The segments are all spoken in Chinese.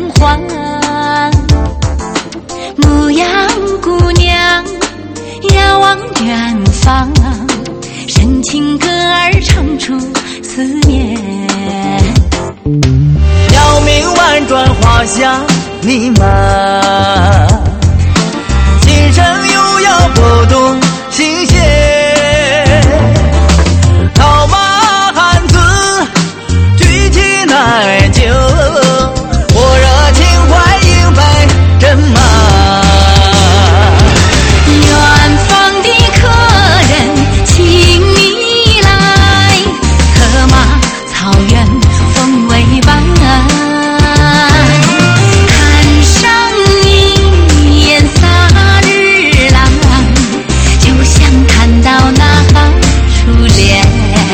欢。牧羊姑娘遥望远方，深情歌儿唱出思念。 鸟鸣婉转，花香弥漫，琴声悠扬，拨动心弦。套马汉子，举起奶酒，火热情怀迎白阵马。 远方的客人，请你来，策马草原风味伴。看上一眼洒日朗，就像看到那初恋。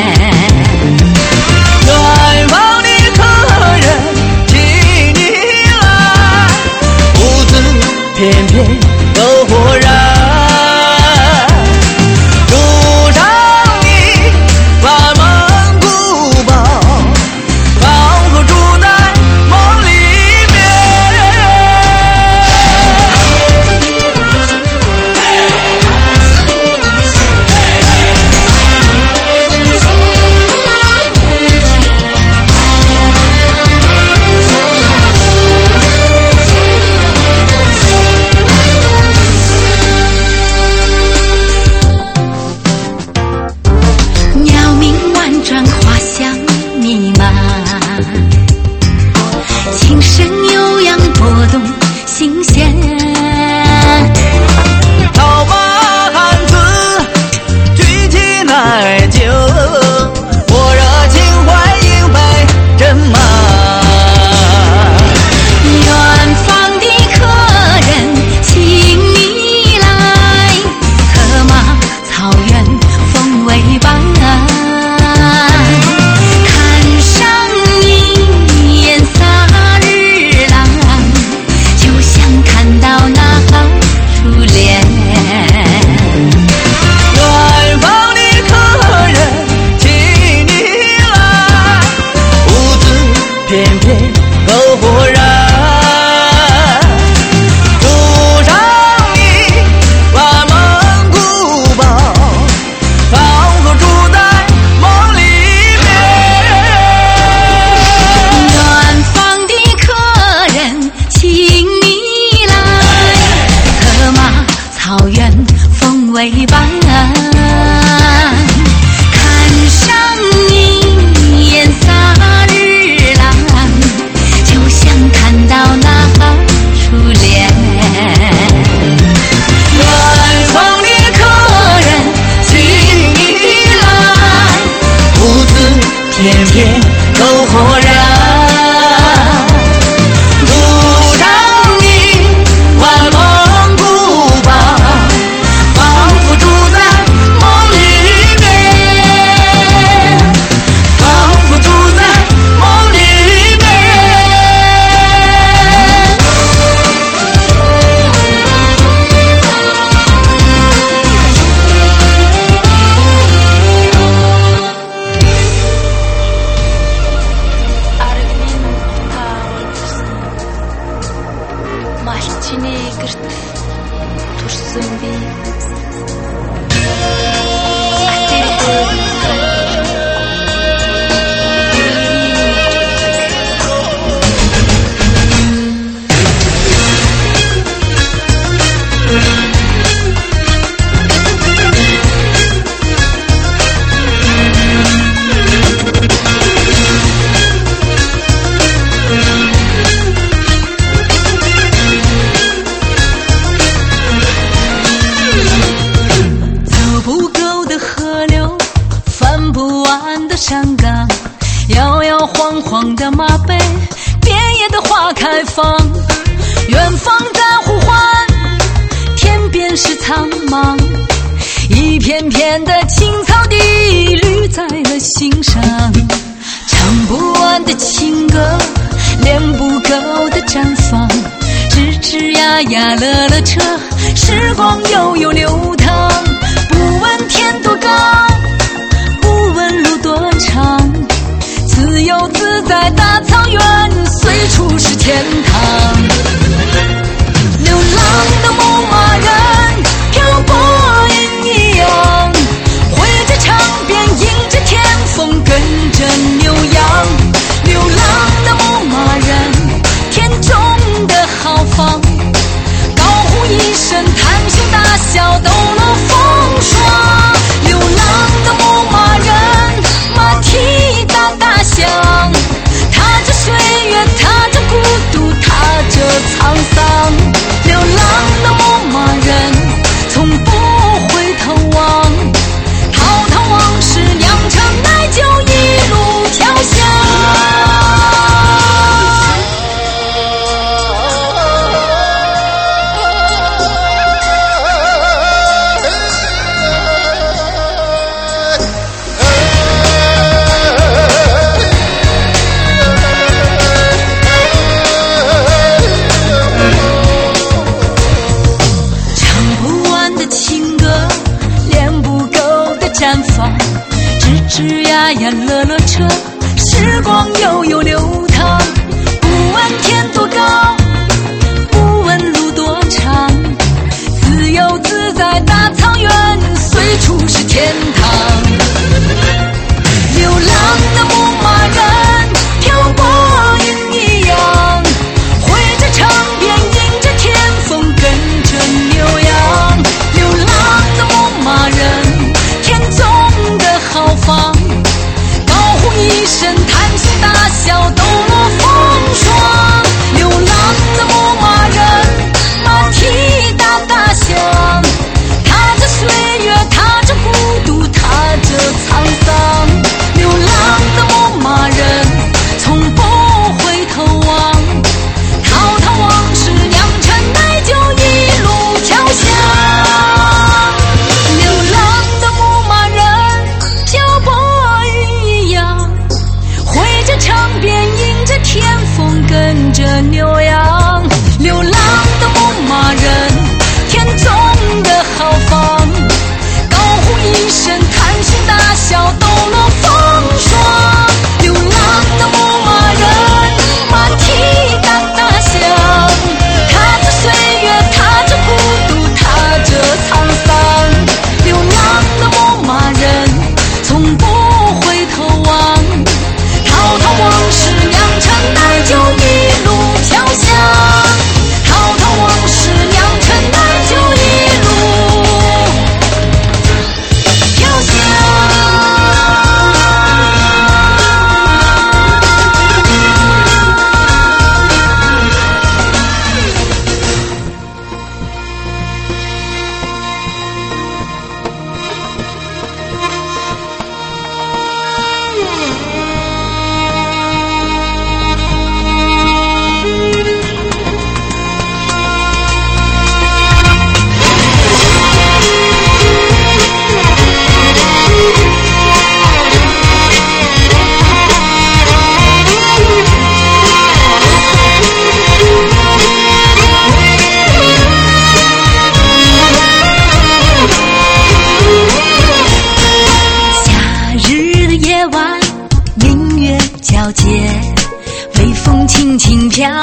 远方的客人，请你来，屋子翩翩篝火燃。 琴声悠扬，拨动心弦。 套马汉子，举起奶酒，火热情怀迎白阵马。 远方的客人，请你来，策马草原风味伴。为伴，看上一眼洒日朗，就像看到那初恋。 远方的客人，请你来，屋子翩翩篝火燃。 黄黄的马背，遍野的花开放，远方在呼唤，天边是苍茫，一片片的青草地绿在了心上，唱不完的情歌，练不够的绽放，吱吱呀呀乐乐车，时光悠悠流淌，不问天多高，不问路多长，自由自在大草原，随处是天堂。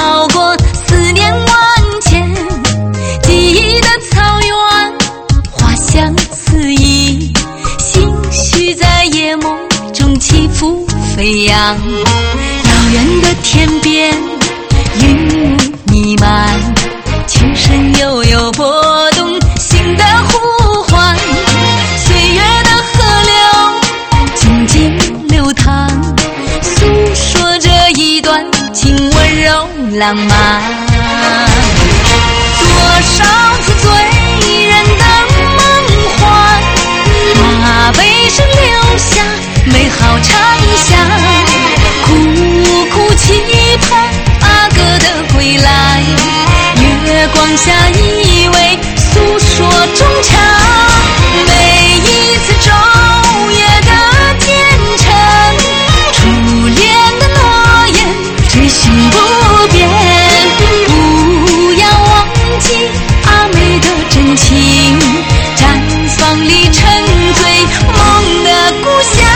绕过思念万千，记忆的草原，花香四溢，心绪在夜梦中起伏飞扬。遥远的天边，云雾弥漫，琴声悠悠拨动心的呼唤。岁月的河流静静流淌，诉说着一段情温柔浪漫。多少次醉人的梦幻，马背上留下美好长相，苦苦期盼阿哥的归来，月光下依偎诉说衷肠。每一次昼夜的虔诚，初恋的诺言追寻不变，不要忘记阿妹的真情，绽放里沉醉梦的故乡。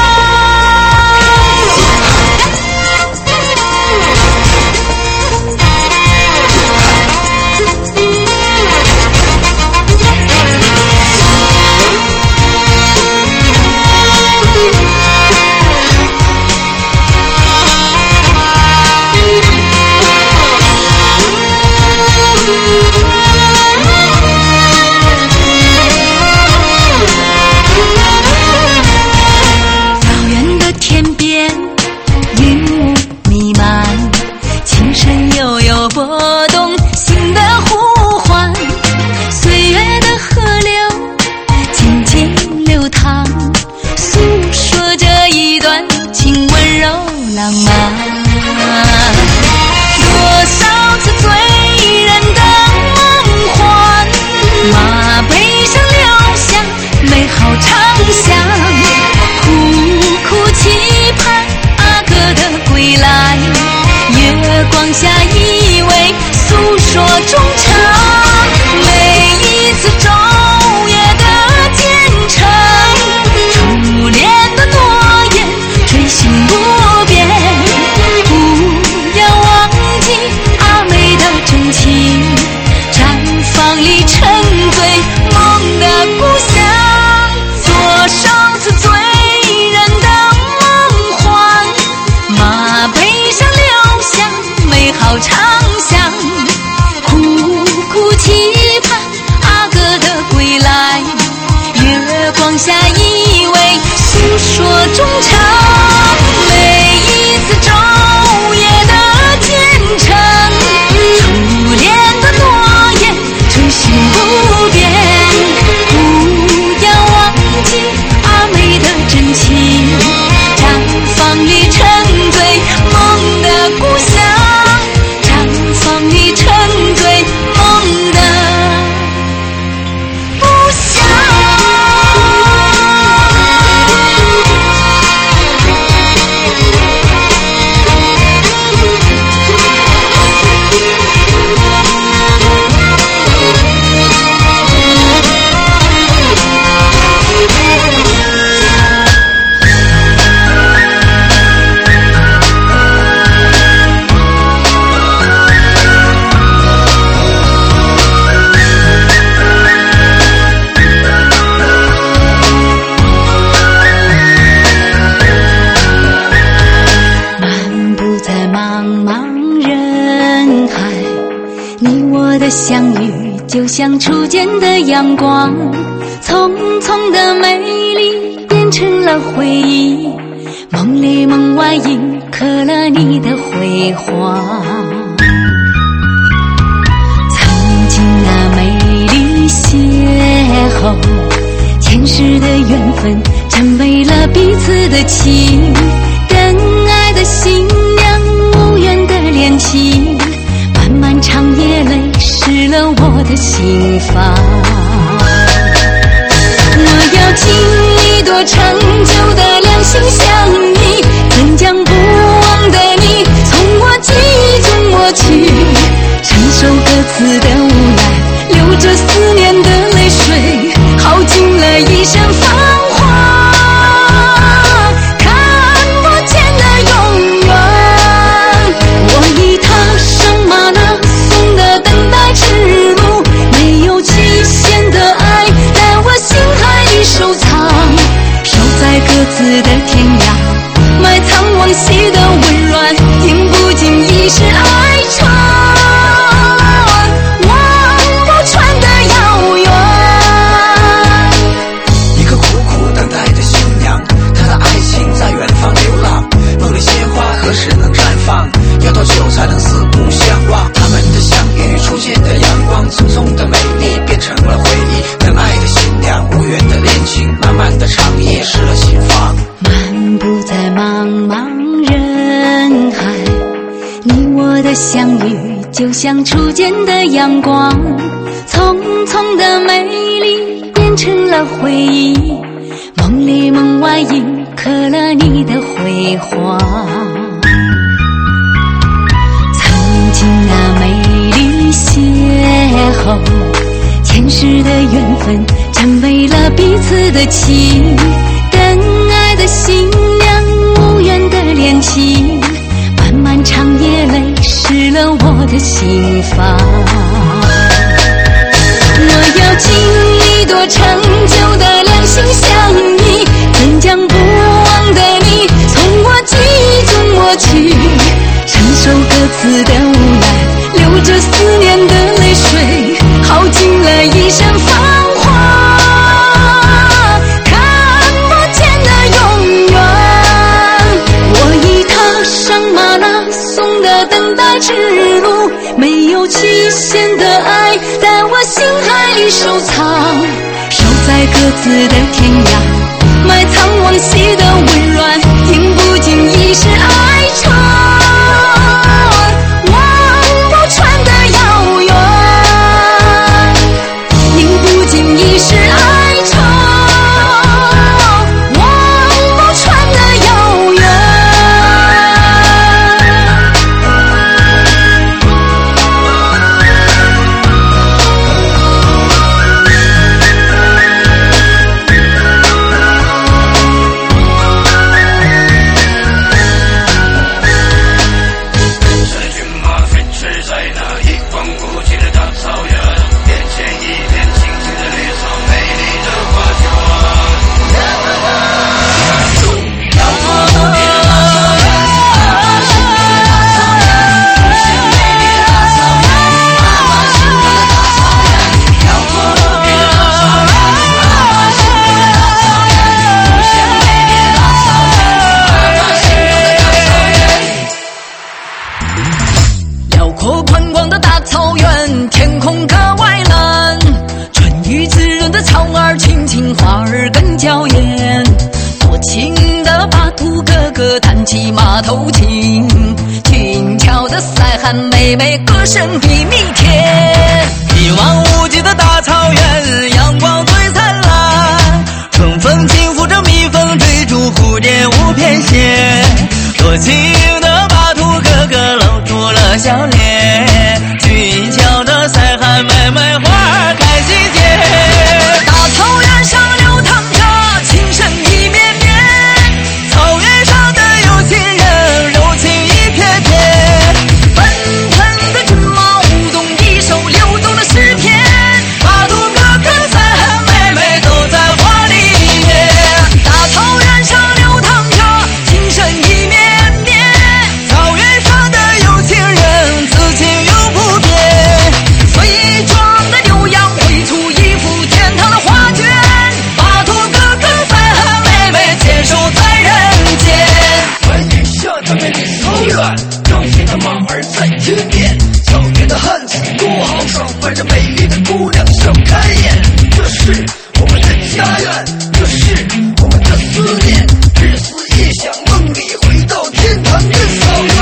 光下依偎诉说衷肠，每一次昼夜的虔诚，初恋的诺言追寻不变，不要忘记阿妹的真情，绽放里沉醉梦的故乡。多少次醉人的梦幻，马背上留下美好长相，苦苦期盼阿哥的归来，月光下依偎诉说衷肠。每一次昼夜的虔诚，初恋的诺言追寻不变，不要忘记阿妹的真情，绽放里沉醉梦的故乡，绽放里沉醉梦的故乡。相遇就像初见的阳光，匆匆的美丽变成了回忆，梦里梦外印刻了你的辉煌。曾经那美丽邂逅，前世的缘分成为了彼此的情，真爱的新娘，无缘的恋情，漫漫长夜泪湿了我的心房。我要经历多长久的两心相依，怎将不忘的你从我记忆中抹去，承受各自的无奈，流着思念的泪水，耗尽了一生繁华，看不见的永远。我已踏上就像初见的阳光，匆匆的美丽变成了回忆，梦里梦外印刻了你的辉煌。曾经那美丽邂逅，前世的缘分成为了彼此的情，真爱的新娘，无缘的恋情，漫漫长夜泪湿了我的心房。我要经历多长久的两心相依，怎将不忘的你从我记忆中抹去，承受各自的无奈，流着思念的泪水，耗尽了一生繁华，看不见的永远。我已踏上马拉松的等待之路，没有期限的爱在我心海里收藏，守在各自的天涯，埋藏往昔的温暖，听不尽已是哀怆，望不穿的遥远，听不尽已是哀怆，望不穿的遥远。骑马头琴，俊俏的塞罕妹妹歌声比蜜甜。一望无际的大草原，阳光最灿烂，春风轻拂着蜜蜂，追逐蝴蝶无边线。多情的巴图哥哥露出了笑脸，俊俏的塞罕妹妹花开心结。大草原上流淌着情深意绵绵，草原上的有情人柔情一片片，奔腾的骏马舞动一首流动的诗篇，巴图哥哥塞罕妹妹都在画里面。大草原上流淌着情深意绵绵，草原上的有情人此情永不变。最壮的牛羊绘出一幅天堂的画卷，巴图哥哥塞罕妹妹牵手在人间。欢迎下他们的草原，让谁的马儿在天边，草原的汉子多豪爽，伴着美丽的姑娘笑开颜。这是我们的家园，这是我们的思念，日思夜想，梦里回到天堂的草原。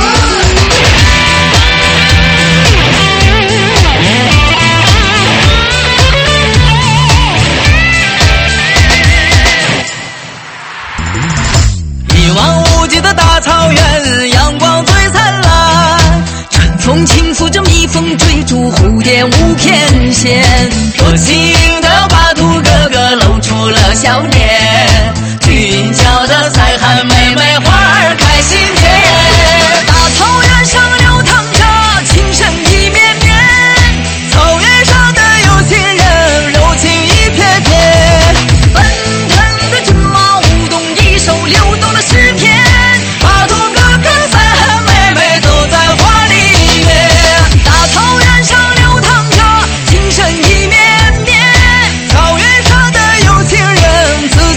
一望无际的大草原，阳光最灿烂，春风轻拂着蜜蜂，追逐蝴蝶无边线。多情的巴图哥哥露出了笑脸，俊俏的塞罕妹妹花儿开心结。大草原上流淌着情深意绵绵，草原上的有情人柔情一片片，奔腾的骏马舞动一首流动的诗篇，巴图哥哥塞罕妹妹都在画里面。大草原上流淌着情深意绵绵，草原上的有情人此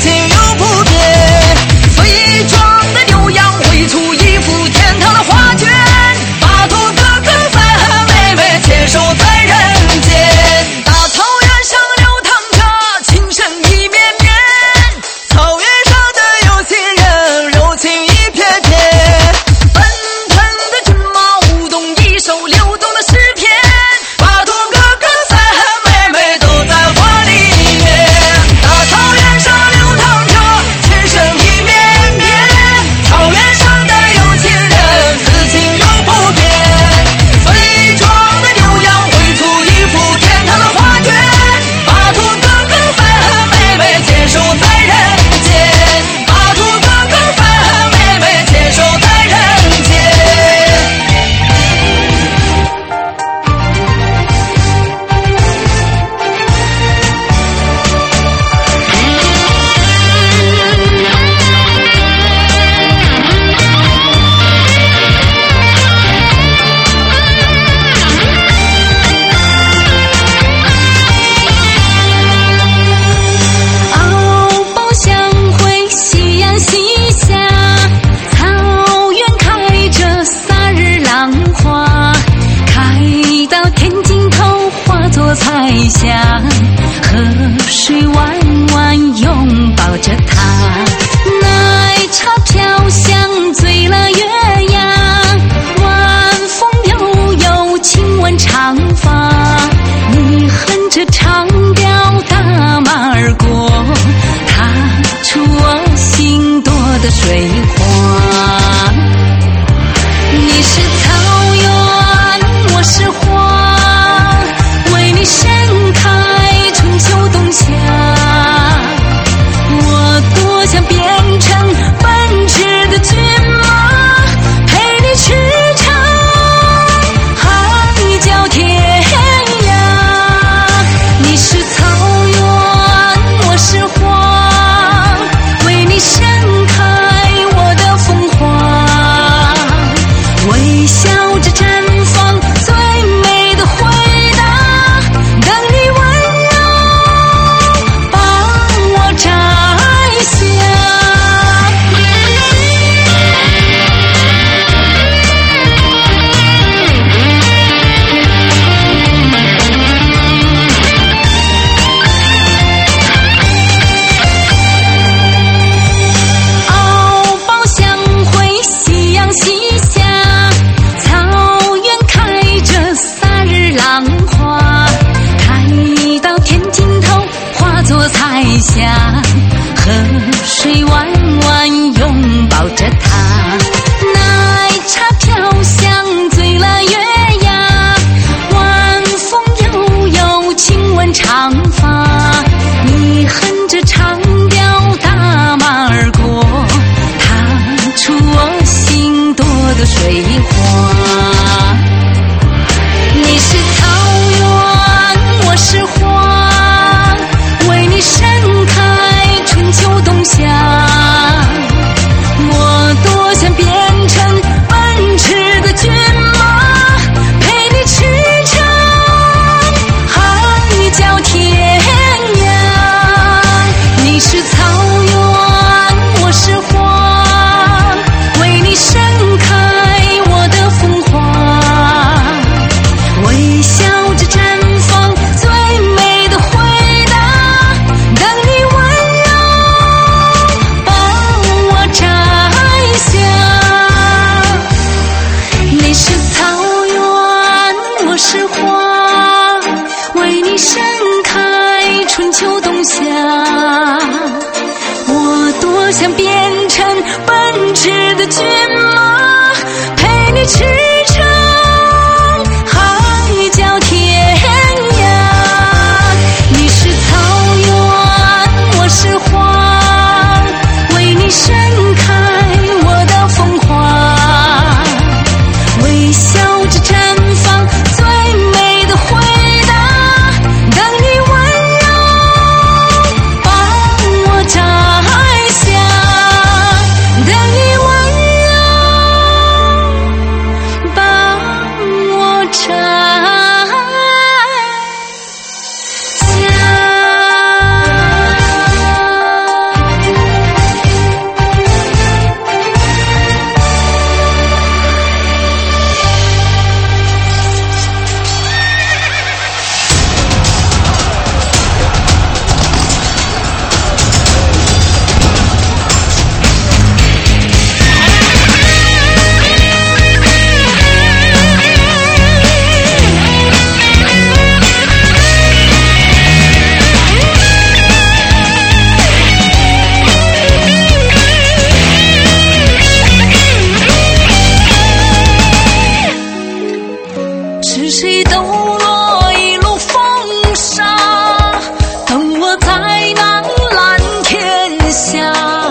谁抖落一路风沙，等我在那蓝天下。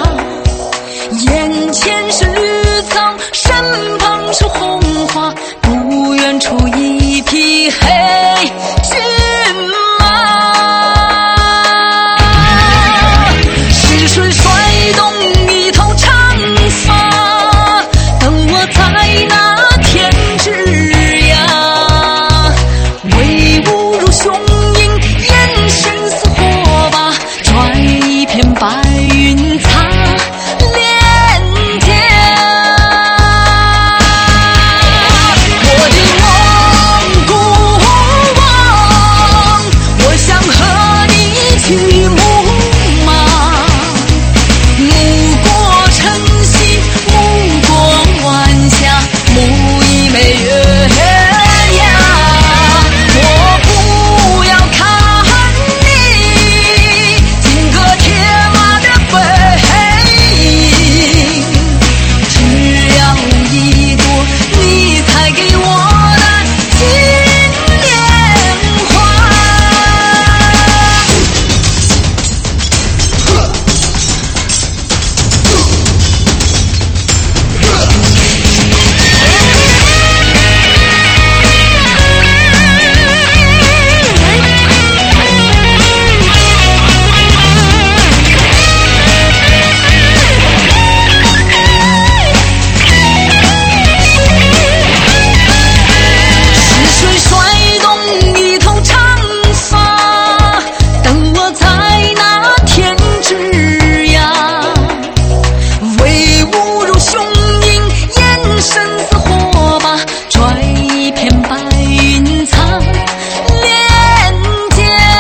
眼前是绿草，身旁是红花，不远处一匹黑骏马。是谁甩动一头长发，等我在那天之涯。威武如雄鹰，眼神似火把，拽一片白云擦脸颊。我的蒙古王，我想和你去牧马。牧过晨曦，牧过晚霞，牧一枚月牙。我不要看你金戈铁马的背影，只要一朵你采给我的金莲花。是谁甩动一头长发，等我在那天之涯。威武如雄鹰，眼神似火把，拽一片白云擦脸颊。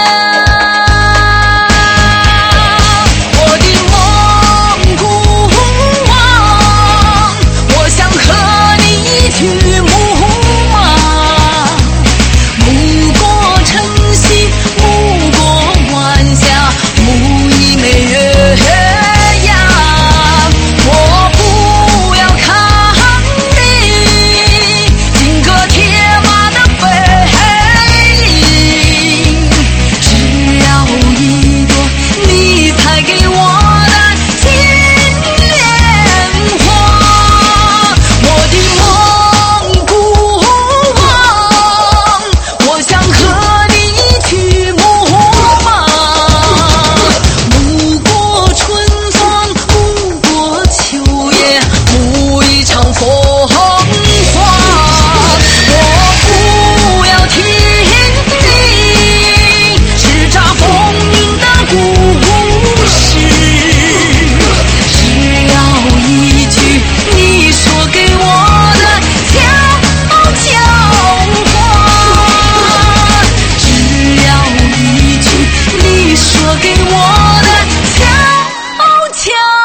我的蒙古王，我想和你去牧马。牧过晨曦，牧过晚霞，牧一枚月牙。我不要看你金戈铁马的背影，只要一朵你采给我的金莲花。我的蒙古王，我想和你去牧马。牧过春风，牧过秋叶，牧一场风华。我不要听你叱咤风云的故事，只要一句你说给我的悄悄话，只要一句你说给我的悄悄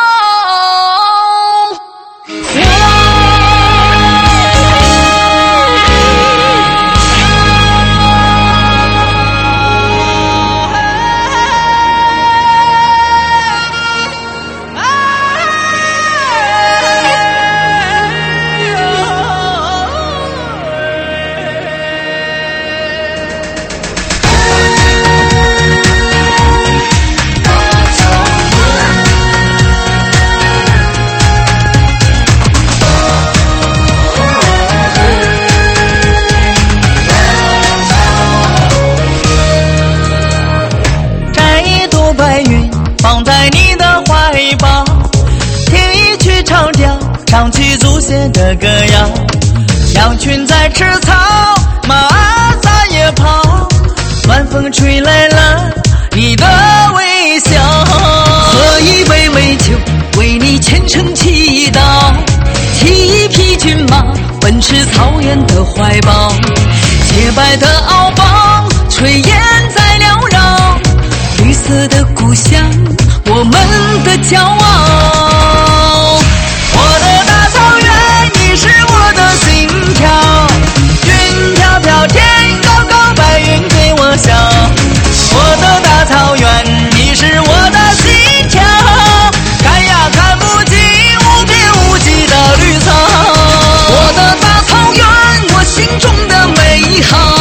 摘一朵白云放在你的怀抱，听一曲长调，唱起祖先的歌谣。羊群在吃草，马在野跑，晚风吹来了你的微笑。 喝一杯美酒，为你虔诚祈祷。骑一匹骏马，奔驰草原的怀抱。洁白的敖包，炊烟在缭绕。绿色的故乡，我们的骄傲。 我的大草原，你是我的心跳。云飘飘，天高高，白云对我笑。我的大草原，你是我的心跳。看呀看不尽无边无际的绿草。 我的大草原，我心中的美好。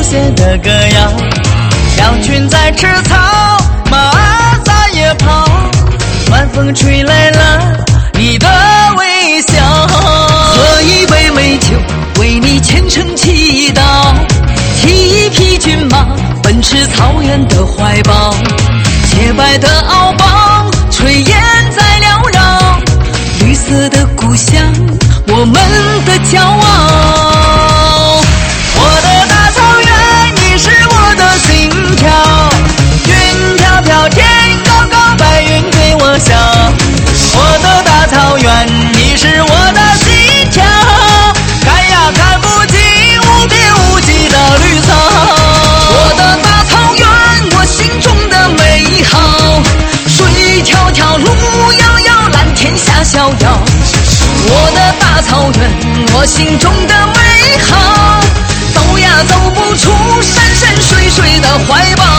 写的歌谣。羊群在吃草，马儿撒野跑，晚风吹来了你的微笑。 喝一杯美酒，为你虔诚祈祷，提一匹骏马，奔驰草原的怀抱。洁白的敖包，炊烟在缭绕，绿色的故乡，我们的骄傲。 我的大草原，你是我的心跳，云飘飘，天高高，白云对我笑。我的大草原，你是我的心跳，看呀看不尽无边无际的绿草。 我的大草原，我心中的美好，水迢迢，路遥遥，蓝天下逍遥。我的大草原，我心中的美好，走呀走不出山山水水的怀抱。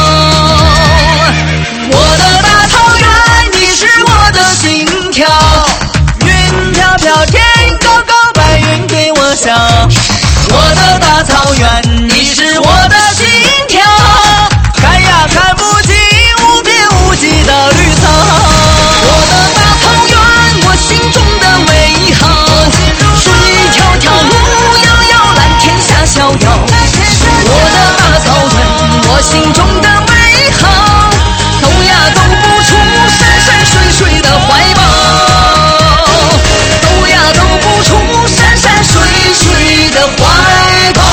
我的大草原，你是我的心跳，云飘飘，天高高，白云对我笑。我的大草原，你是我的心跳，看呀看不尽无边无际的绿草。 我的大草原，我心中的美好，水迢迢，路遥遥，蓝天下逍遥。我的大草原，我心中的美好，走呀走不出山山水水的怀抱，走呀走不出山山水水的怀抱。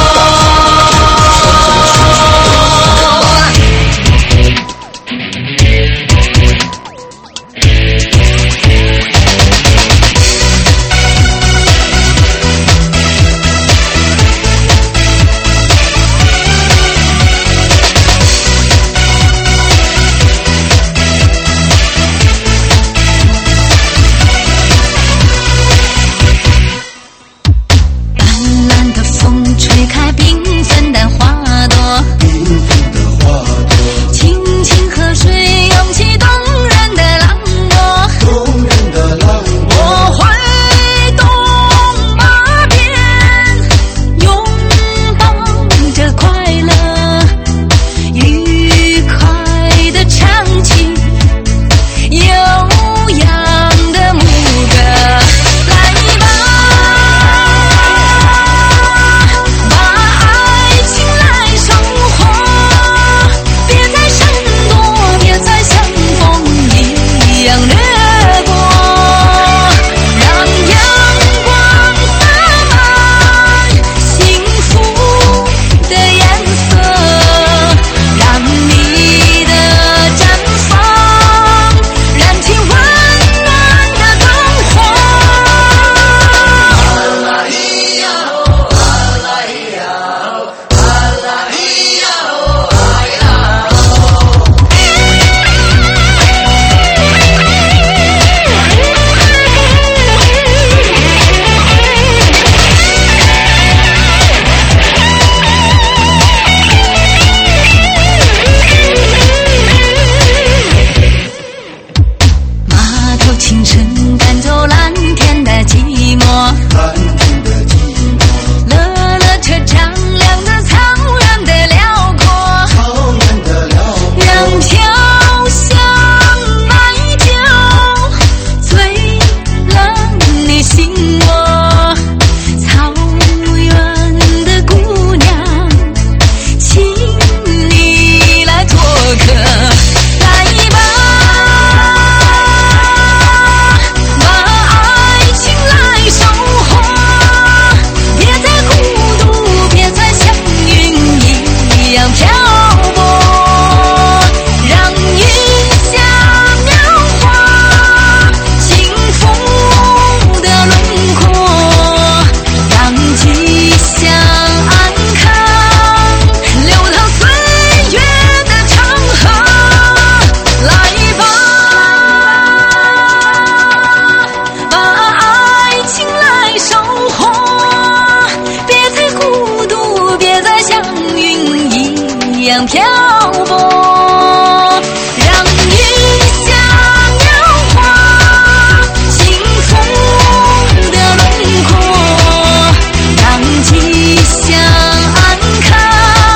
漂泊，让云霞描画幸福的轮廓，让吉祥安康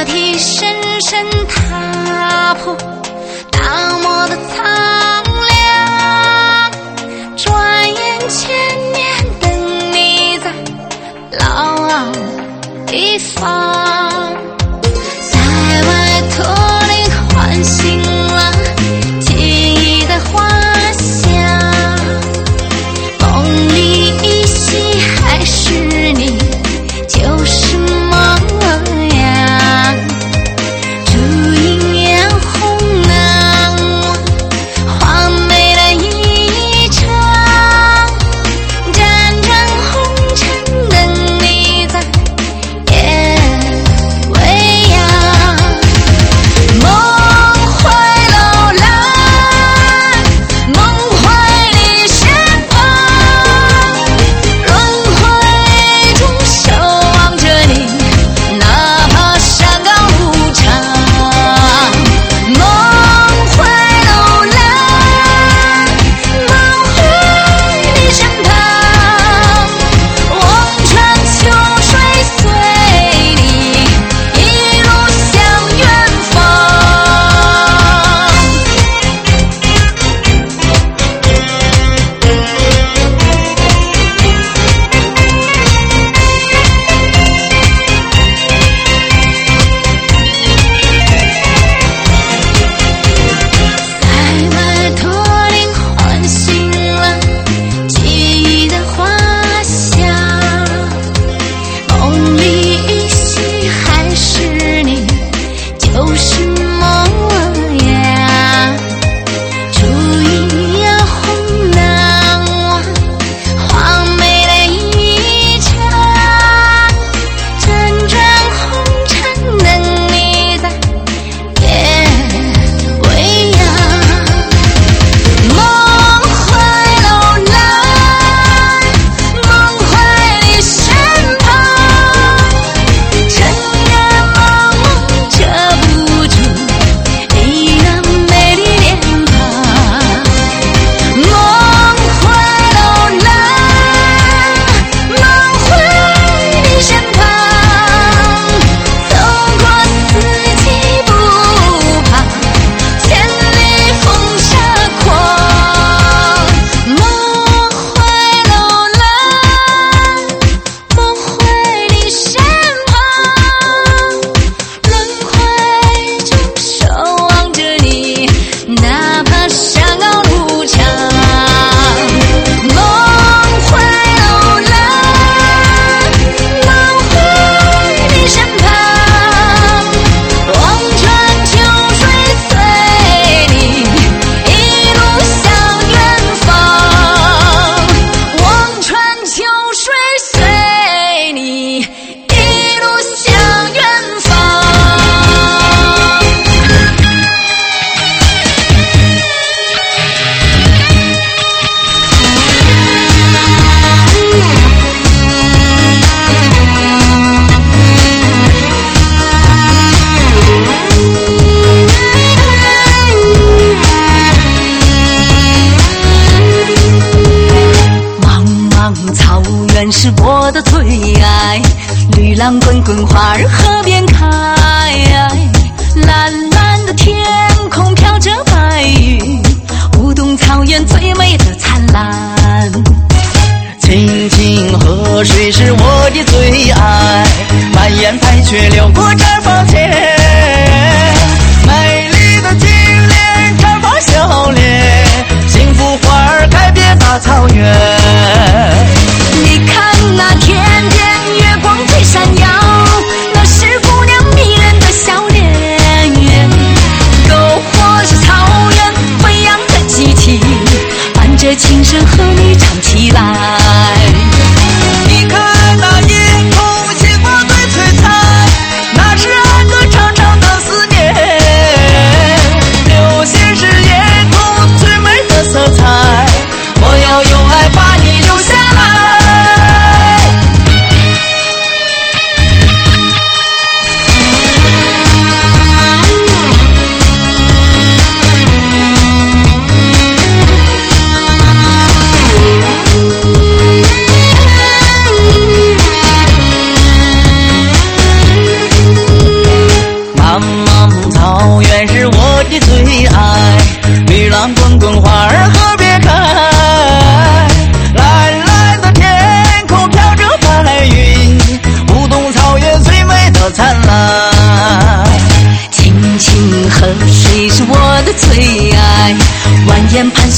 体深深踏破大漠的苍凉，转眼千年等你在老地方，在外驼铃唤醒了记忆的花香，梦里依稀还是你旧时模样，烛影烟红难忘，画眉的一场，辗转红尘等你在夜未央，梦回楼兰，梦回你身旁，轮回中守望着你，哪怕山高路长，梦回楼兰，梦回你身旁，望穿秋水随你一路向远方。在外驼铃唤醒了记忆的花香，梦里依稀还是你旧时模样，烛影烟红难忘，画眉的一场，辗转红尘等你在夜未央，梦回楼兰，梦回你身旁，尘缘茫茫遮不住你那美丽脸庞，梦回楼兰，梦回你身旁，走过四季不怕千里风沙狂，梦回楼兰，梦回你身旁，轮回中守望着你，哪怕山高路长，梦回楼兰，梦回你身旁，望穿秋水随你一路向远方，望穿秋水随你一路向远方。茫茫草原是我的最爱，绿浪滚滚，花儿河边开，蓝蓝的天空飘着白云，舞动草原最美的灿烂。 清清河水是我的最爱，满眼白雪流过毡房前，美丽的金莲绽放笑脸，幸福花儿开遍大草原。 你看那天边月光最闪耀，那是姑娘迷人的笑脸，篝火是草原飞扬的激情，伴着琴声和你唱起来。 你看那夜空星光最璀璨，那是爱歌长长的思念，流星是夜空最美的色彩，我要用爱把你留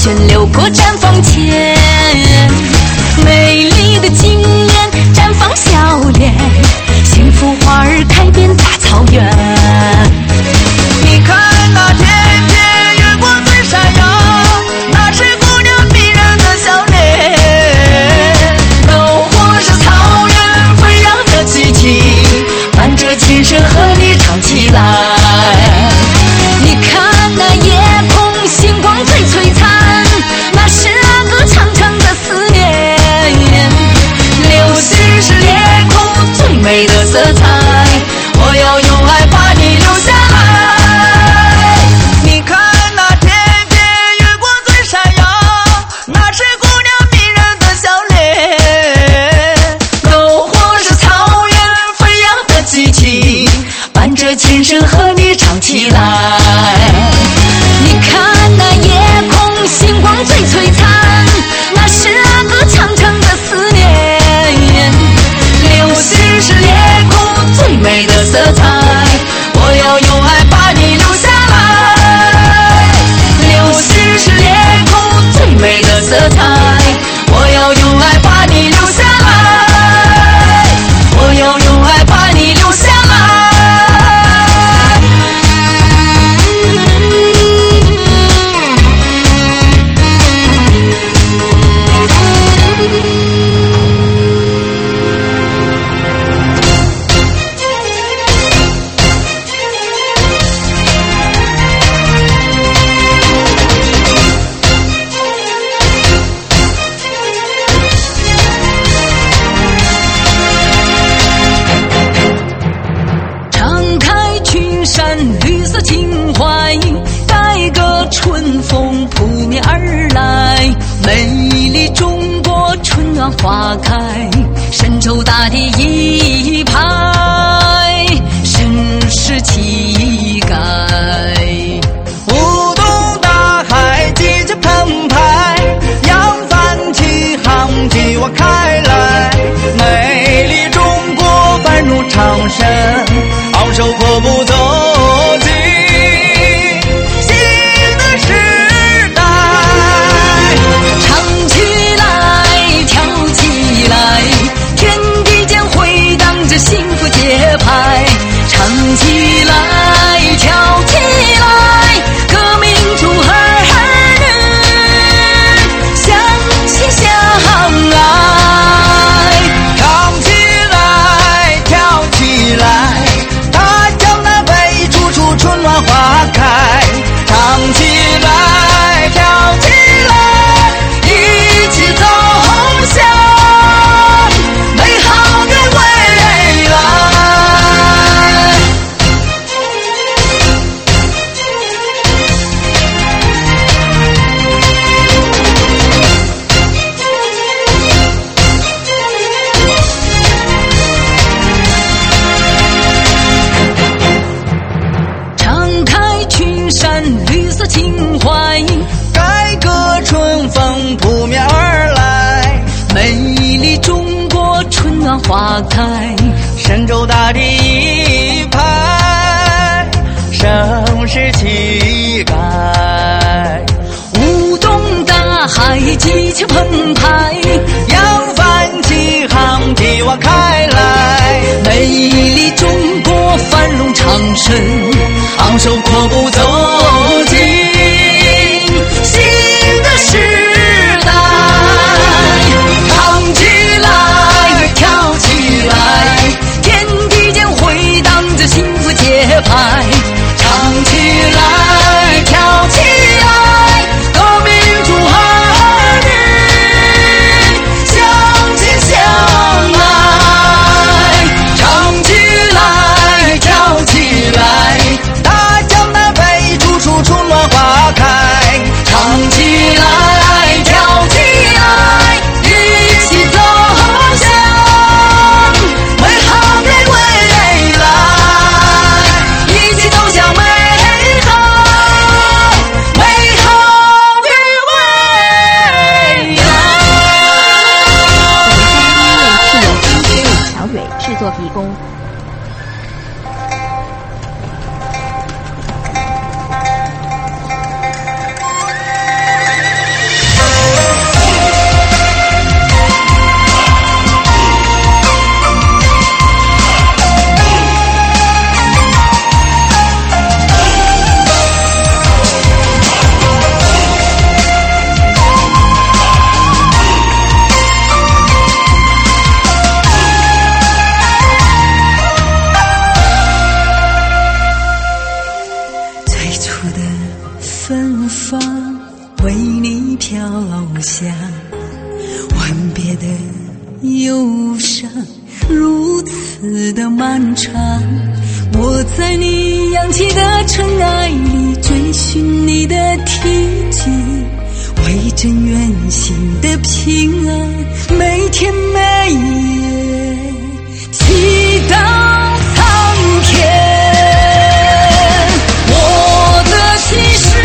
旋流过绽放前，美丽的今年绽放笑脸，幸福花儿开遍大草原。 你看那天边月光最闪耀，那是姑娘迷人的笑脸。篝火是草原飞扬的气息，伴着琴声和你唱起来。 你看那夜空星光最璀璨，那是个长长的思念。 流星是夜空最美的色彩，我要用爱把你留下来。你看那天边月光最闪耀，那是姑娘迷人的笑脸。篝火是草原飞扬的激情，伴着琴声和你唱起来。 你看那夜空星光最璀璨，那是个长长的思念。 流星是夜空最美的色彩，我要用爱把你留下来。流星是夜空最美的色彩，我要用爱把你留下来。我要用爱把你留下来。 敞开群山绿色情怀，改革春风扑面而来。美丽中国春暖花开，神州大地一派，盛世气概。 舞动大海，激情澎湃，扬帆起航，继往开来。美丽中国繁荣昌盛，昂首阔步走进新的时代。 唱起来，跳起来，天地间回荡着幸福节拍。唱起来，跳起来，革命主儿女相亲相爱。 唱起来，跳起来，大江南北处处春暖花开。唱起来，跳起来，一起走向美好的未来。 敞开群山绿色情怀， 改革春风扑面而来， 美丽中国春暖花开。 神州大地一派，盛世气概。 舞动大海，激情澎湃， 扬帆起航，继往开来。 美丽中国繁荣昌盛， 昂首阔步走进新的时代。 唱起来，跳起来，天地间回荡着幸福节拍。唱起来，跳起来，革命主儿女相亲相爱。唱起来，跳起来， 大江南北处处春暖花开。 唱起来，跳起来，一起走向美好的未来，一起走向美好的未来。 本期音乐是由DJ乔蕊制作提供。 如此的漫长。我在你扬起的尘埃里追寻你的体积，为真远行的平安，每天每夜祈祷苍天。我的骑士，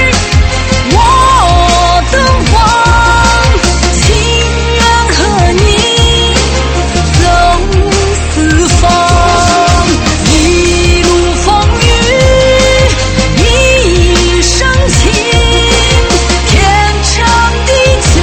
我的王，情愿和你走四方，一路风雨一生情，天长地久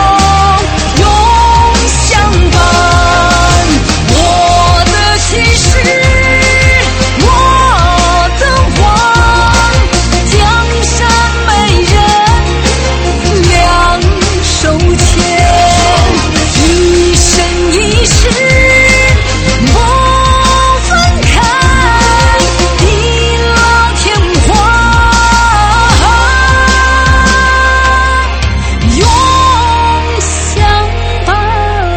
永相伴。我的骑士，我的王，江山美人两手牵，一生一世不分开，地老天荒永相伴。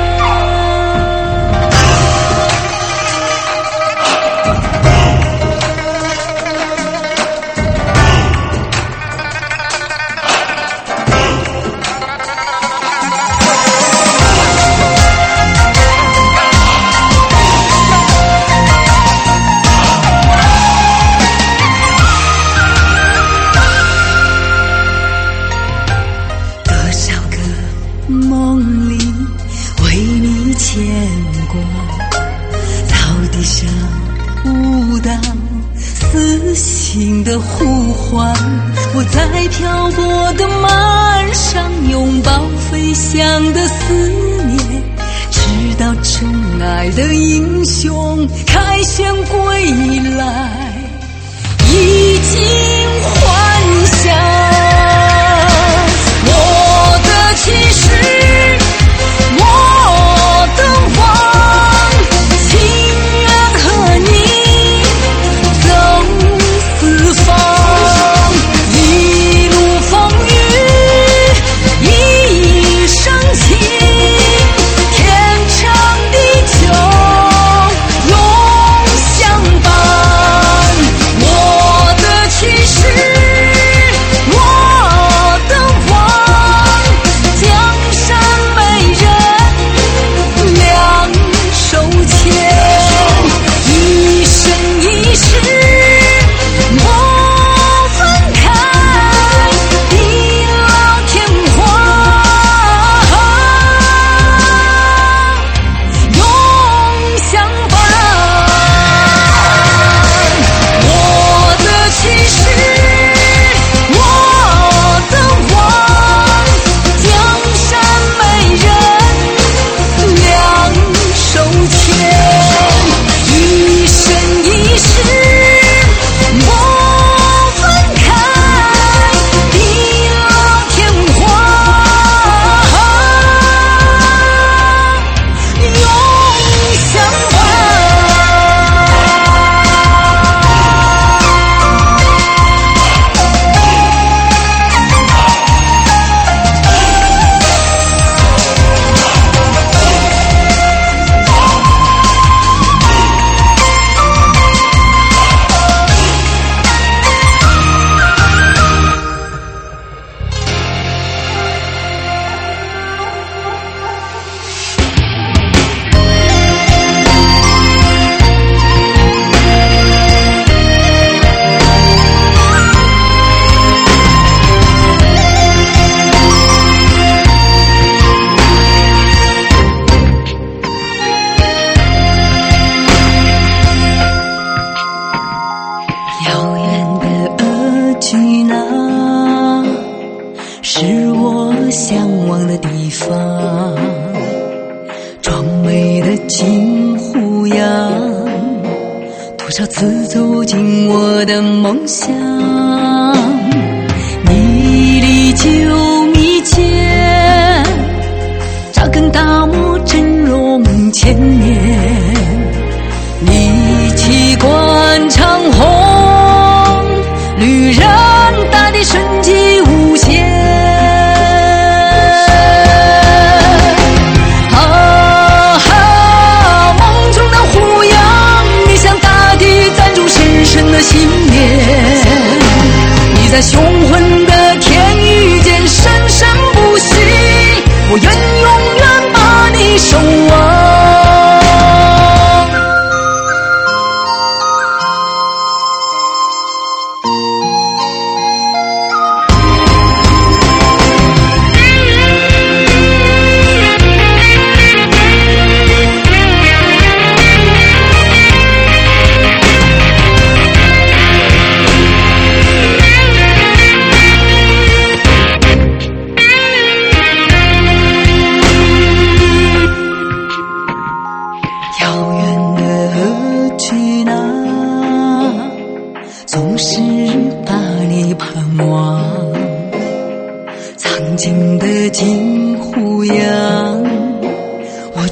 多少个梦里为你牵挂，草地上舞蹈死心的呼唤。我在漂泊的岸上拥抱飞翔的思念，直到真爱的英雄凯旋归来，衣锦还乡。我的骑士，我的王，情愿和你走四方，一路风雨一生情，天长地久永相伴。我的骑士，我的王，江山美人两手牵，一生一世不分开，地老天荒永相伴。我的骑士，我的王，江山美人两手牵，一生一世不分开，地老天荒永相伴。遥远的额济纳是我向往的地方，壮美的金湖洋，多少次走进我的梦乡。你历久弥坚，扎根大漠峥嵘千年，你旗贯长虹，旅人大地生机无限。梦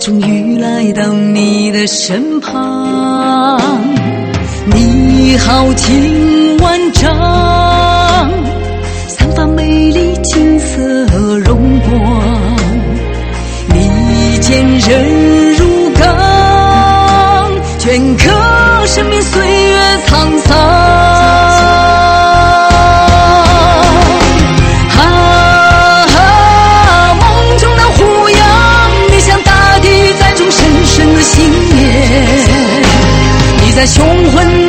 终于来到你的身旁，你豪情万丈，散发美丽金色荣光，你坚韧如钢，镌刻生命岁月沧桑。在雄浑